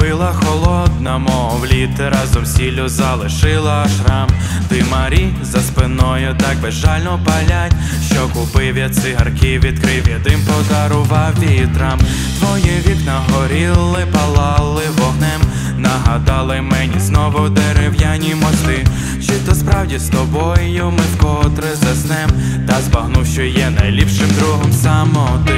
наступила холодна, мов літ, разом сіллю залишила шрам. Ти Марі за спиною так безжально палять, що купив я цигарки, відкрив я дим, подарував вітрам. Твої вікна горіли, палали вогнем, нагадали мені знову дерев'яні мости. Чи то справді з тобою ми вкотре заснем, та збагнув, що є найліпшим другом самоти.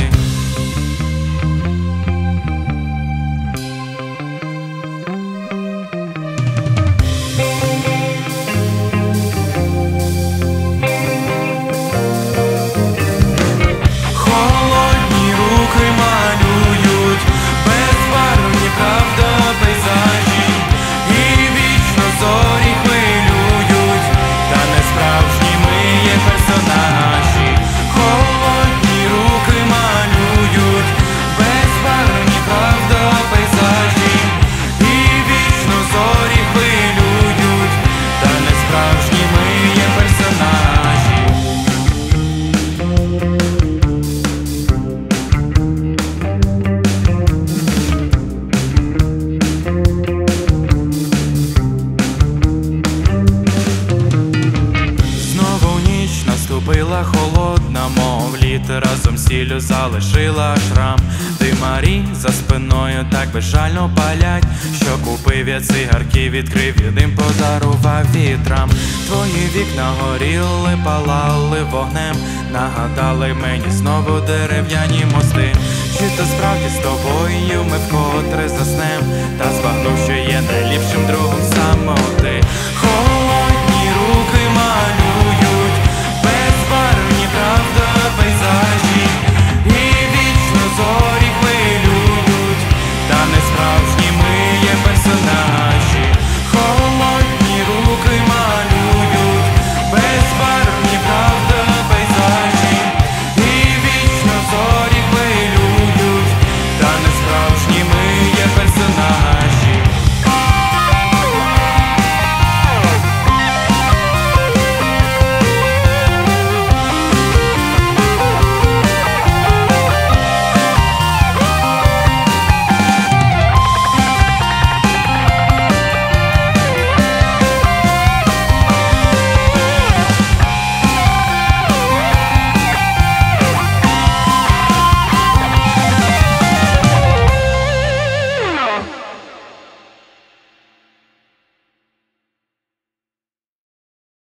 Наступила холодна, мов літ, разом сіллю залишила шрам. Ти Марі за спиною так безжально палять, що купив я цигарки, відкрив я дим, подарував вітрам. Твої вікна горіли, палали вогнем, нагадали мені знову дерев'яні мости. Чи то справді з тобою ми вкотре заснем, та збагнув, що є найліпшим другом самоти.